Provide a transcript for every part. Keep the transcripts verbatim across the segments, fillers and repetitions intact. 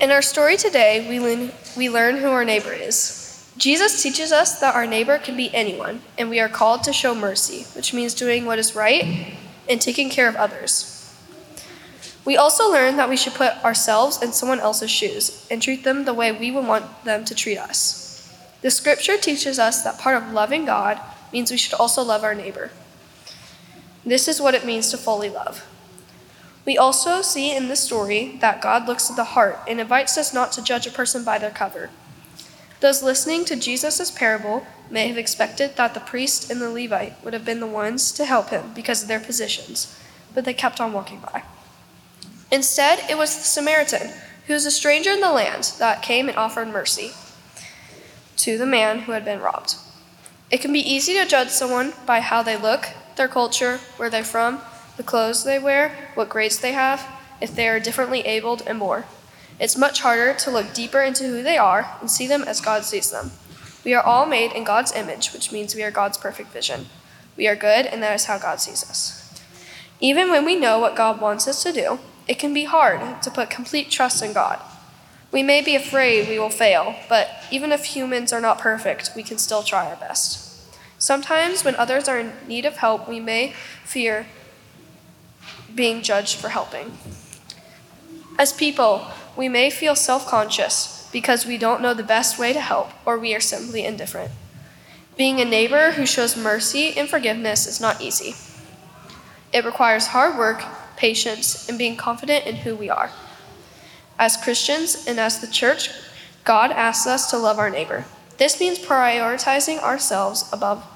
In our story today, we learn, we learn who our neighbor is. Jesus teaches us that our neighbor can be anyone, and we are called to show mercy, which means doing what is right and taking care of others. We also learn that we should put ourselves in someone else's shoes and treat them the way we would want them to treat us. The scripture teaches us that part of loving God means we should also love our neighbor. This is what it means to fully love. We also see in this story that God looks at the heart and invites us not to judge a person by their cover. Those listening to Jesus' parable may have expected that the priest and the Levite would have been the ones to help him because of their positions, but they kept on walking by. Instead, it was the Samaritan, who was a stranger in the land, that came and offered mercy to the man who had been robbed. It can be easy to judge someone by how they look, their culture, where they're from, the clothes they wear, what grades they have, if they are differently abled, and more. It's much harder to look deeper into who they are and see them as God sees them. We are all made in God's image, which means we are God's perfect vision. We are good, and that is how God sees us. Even when we know what God wants us to do, it can be hard to put complete trust in God. We may be afraid we will fail, but even if humans are not perfect, we can still try our best. Sometimes when others are in need of help, we may fear being judged for helping. As people, we may feel self-conscious because we don't know the best way to help, or we are simply indifferent. Being a neighbor who shows mercy and forgiveness is not easy. It requires hard work, patience, and being confident in who we are. As Christians and as the church, God asks us to love our neighbor. This means prioritizing ourselves above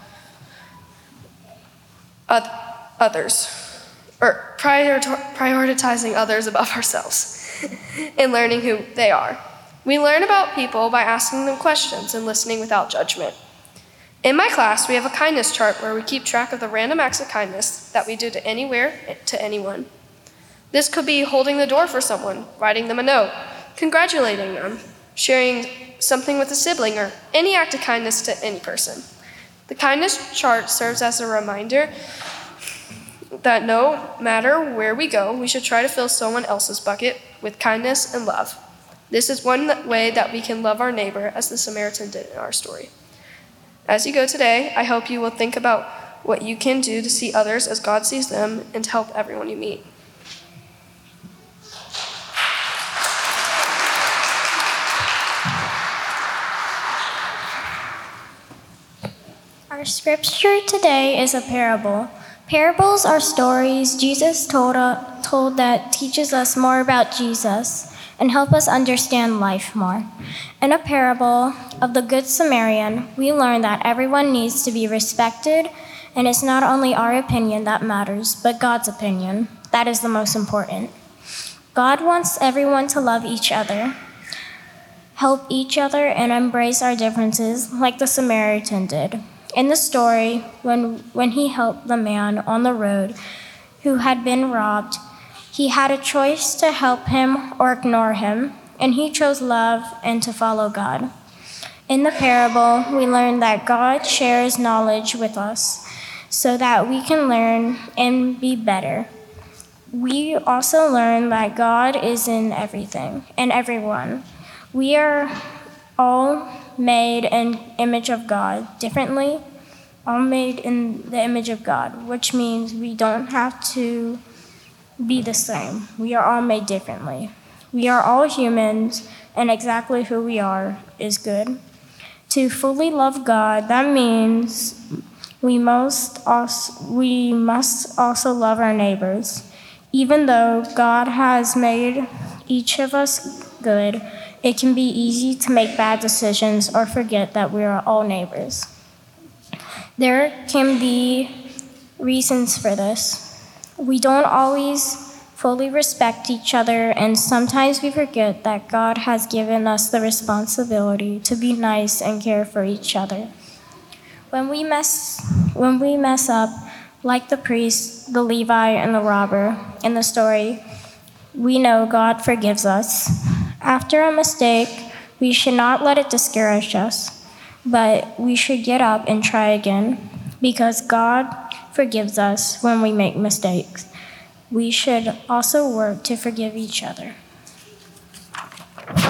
others, or prior- prioritizing others above ourselves, and learning who they are. We learn about people by asking them questions and listening without judgment. In my class, we have a kindness chart where we keep track of the random acts of kindness that we do to anywhere, to anyone. This could be holding the door for someone, writing them a note, congratulating them, sharing something with a sibling, or any act of kindness to any person. The kindness chart serves as a reminder that no matter where we go, we should try to fill someone else's bucket with kindness and love. This is one way that we can love our neighbor, as the Samaritan did in our story. As you go today, I hope you will think about what you can do to see others as God sees them and to help everyone you meet. Our scripture today is a parable. Parables are stories Jesus told, uh, told that teaches us more about Jesus and help us understand life more. In a parable of the Good Samaritan, we learn that everyone needs to be respected, and it's not only our opinion that matters, but God's opinion. That is the most important. God wants everyone to love each other, help each other, and embrace our differences like the Samaritan did. In the story, when, when he helped the man on the road who had been robbed, he had a choice to help him or ignore him, and he chose love and to follow God. In the parable, we learn that God shares knowledge with us so that we can learn and be better. We also learn that God is in everything and everyone. We are all made in the image of God differently, all made in the image of God, which means we don't have to be the same. We are all made differently. We are all humans, and exactly who we are is good. To fully love God, that means we must also, we must also love our neighbors. Even though God has made each of us good, it can be easy to make bad decisions or forget that we are all neighbors. There can be reasons for this. We don't always fully respect each other, and sometimes we forget that God has given us the responsibility to be nice and care for each other. When we mess, when we mess up, like the priest, the Levite, and the robber in the story, we know God forgives us. After a mistake, we should not let it discourage us, but we should get up and try again, because God forgives us when we make mistakes. We should also work to forgive each other.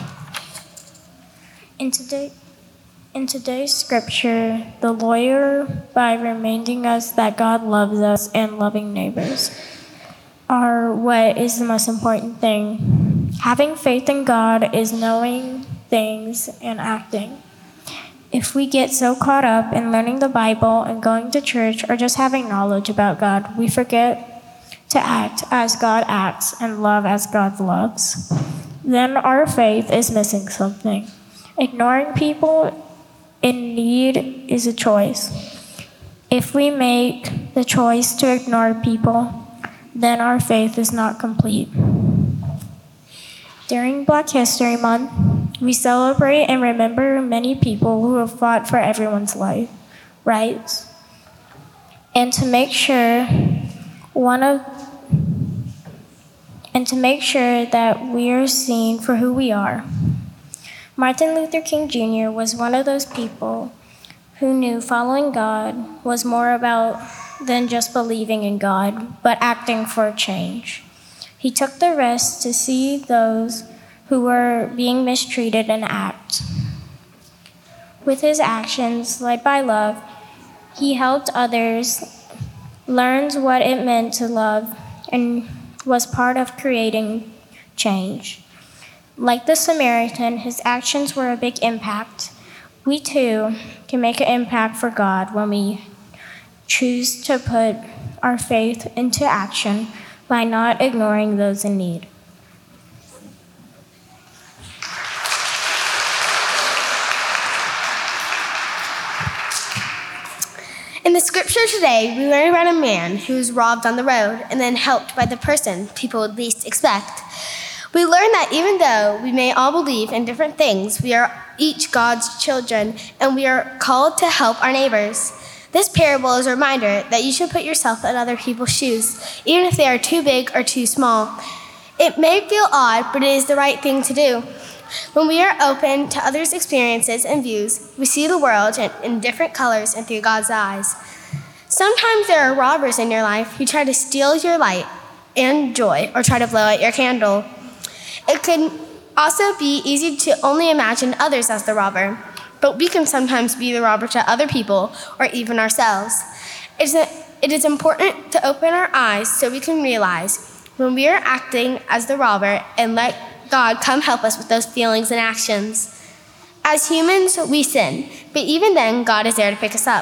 In, today, in today's scripture, the lawyer, by reminding us that God loves us and loving neighbors, are what is the most important thing. Having faith in God is knowing things and acting. If we get so caught up in learning the Bible and going to church or just having knowledge about God, we forget to act as God acts and love as God loves. Then our faith is missing something. Ignoring people in need is a choice. If we make the choice to ignore people, then our faith is not complete. During Black History Month, we celebrate and remember many people who have fought for everyone's life, rights, and to make sure one of and to make sure that we are seen for who we are. Martin Luther King Junior was one of those people who knew following God was more about than just believing in God, but acting for change. He took the risk to see those who were being mistreated and act. With his actions, led by love, he helped others, learned what it meant to love, and was part of creating change. Like the Samaritan, his actions were a big impact. We too can make an impact for God when we choose to put our faith into action by not ignoring those in need. In the scripture today, we learn about a man who was robbed on the road and then helped by the person people would least expect. We learn that even though we may all believe in different things, we are each God's children, and we are called to help our neighbors. This parable is a reminder that you should put yourself in other people's shoes, even if they are too big or too small. It may feel odd, but it is the right thing to do. When we are open to others' experiences and views, we see the world in, in different colors and through God's eyes. Sometimes there are robbers in your life who try to steal your light and joy or try to blow out your candle. It can also be easy to only imagine others as the robber, but we can sometimes be the robber to other people or even ourselves. It is, a, it is important to open our eyes so we can realize when we are acting as the robber and let God come help us with those feelings and actions. As humans, we sin, but even then, God is there to pick us up.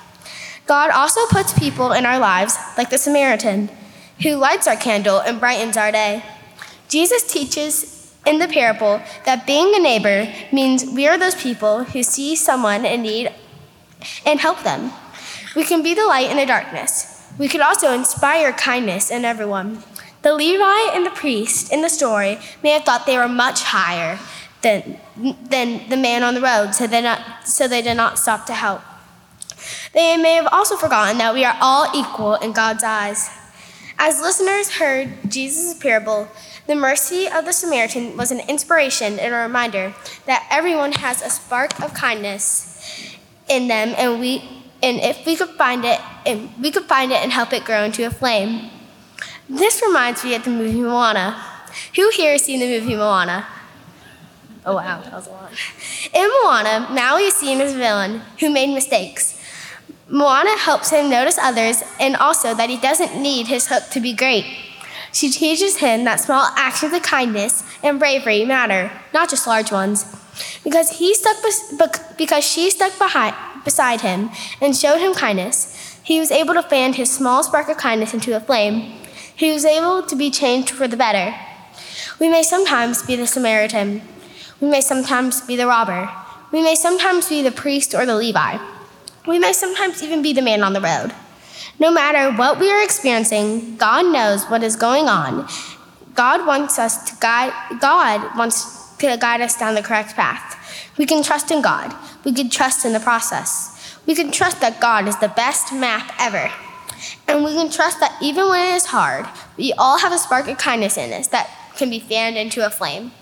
God also puts people in our lives, like the Samaritan, who lights our candle and brightens our day. Jesus teaches in the parable that being a neighbor means we are those people who see someone in need and help them. We can be the light in the darkness. We could also inspire kindness in everyone. The Levite and the priest in the story may have thought they were much higher than, than the man on the road, so they, not, so they did not stop to help. They may have also forgotten that we are all equal in God's eyes. As listeners heard Jesus' parable, the mercy of the Samaritan was an inspiration and a reminder that everyone has a spark of kindness in them, and we, and if we could find it, and we could find it and help it grow into a flame. This reminds me of the movie Moana. Who here has seen the movie Moana? Oh wow, that was a lot. In Moana, Maui is seen as a villain who made mistakes. Moana helps him notice others and also that he doesn't need his hook to be great. She teaches him that small actions of kindness and bravery matter, not just large ones. Because he stuck bes- because she stuck behind, beside him and showed him kindness, he was able to fan his small spark of kindness into a flame. He was able to be changed for the better. We may sometimes be the Samaritan. We may sometimes be the robber. We may sometimes be the priest or the Levi. We may sometimes even be the man on the road. No matter what we are experiencing, God knows what is going on. God wants us to guide, God wants to guide us down the correct path. We can trust in God. We can trust in the process. We can trust that God is the best map ever. And we can trust that even when it is hard, we all have a spark of kindness in us that can be fanned into a flame.